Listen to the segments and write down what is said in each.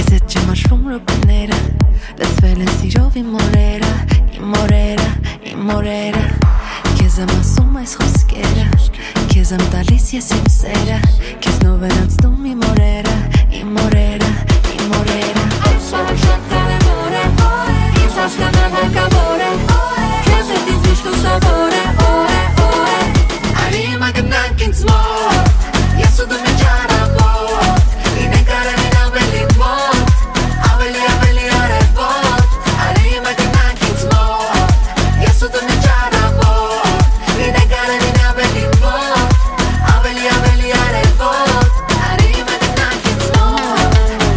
Քեզ հետ չեմ հաշվում րոպեները, լցվել են սիրով իմ օրերը, իմ օրերը, իմ օրերը Քեզ եմ ասում այս խոսքերը, քեզ եմ տալիս ես իմ սերը Քեզնով են անցնում իմ օրերը, իմ օրերը, իմ օրերը Այսօր շատ կարևոր է, ինձ հասկանալ հարկավոր է Քեզ հետ ինձ միշտ լուսավոր է, Արի հիմա գնանք ինձ մոտ, ես ու դու մեջ առավոտ Լինենք արևին ավելի մոտ, ավելի արևոտ Արի հիմա գնանք ինձ մոտ, ես ու դու մեջ առավոտ Լինենք արևին ավելի մոտ, ավելի արևոտ Արի հիմա գնանք ինձ մոտ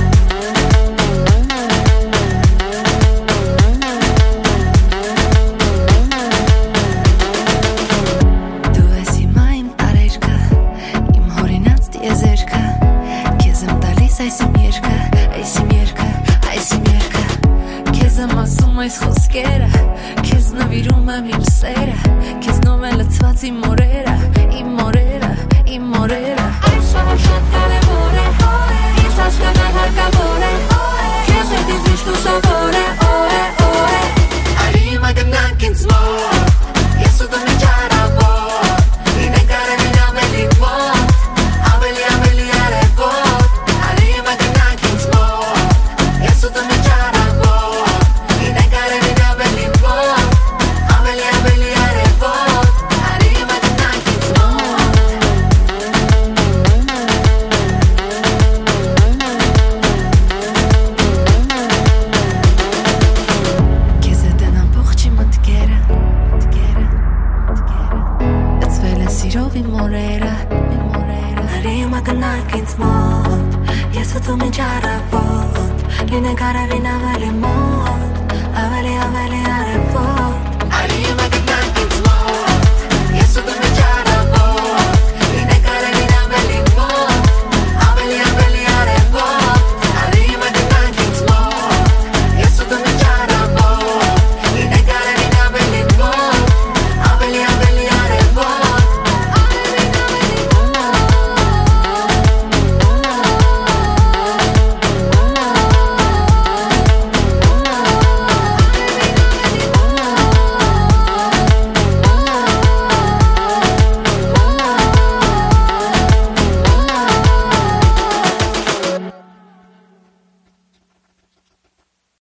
Դու ես հիմա իմ տարերկը, իմ հորինած տիեզերքը Քեզ եմ տալիս այս իմ երկը, այս իմ երկը, այս իմ երկը Քեզ եմ ասում այս խոսքերը, քեզ նվիրում եմ իմ սերը Քեզնով են լցված իմ օրերը, իմ օրերը, իմ օրերը Այսօր շատ կարևոր է, ինձ հասկանալ հարկավոր է Քեզ հետ ինձ միշտ լուսավոր է, Արի հիմա գնանք ինձ մոտ, ես ու դու մեջ առավոտ Լինենք արևին ավելի մոտ, ավելի արևոտ Արի հիմա գնանք ինձ մոտ, ես ու դու մեջ առավոտ Լինենք արևին ավելի մոտ, ավելի արևոտ Արի հիմա գնանք ինձ մոտ Քեզ հետ են ամբողջ իմ մտքերը Լցվել են սիրով իմ օրերը Արի հիմա գնանք ինձ մոտ, ես ու դու մինչ առավոտ Լինենք արևին ավելի մոտ, ավելի արևոտ Արի հիմա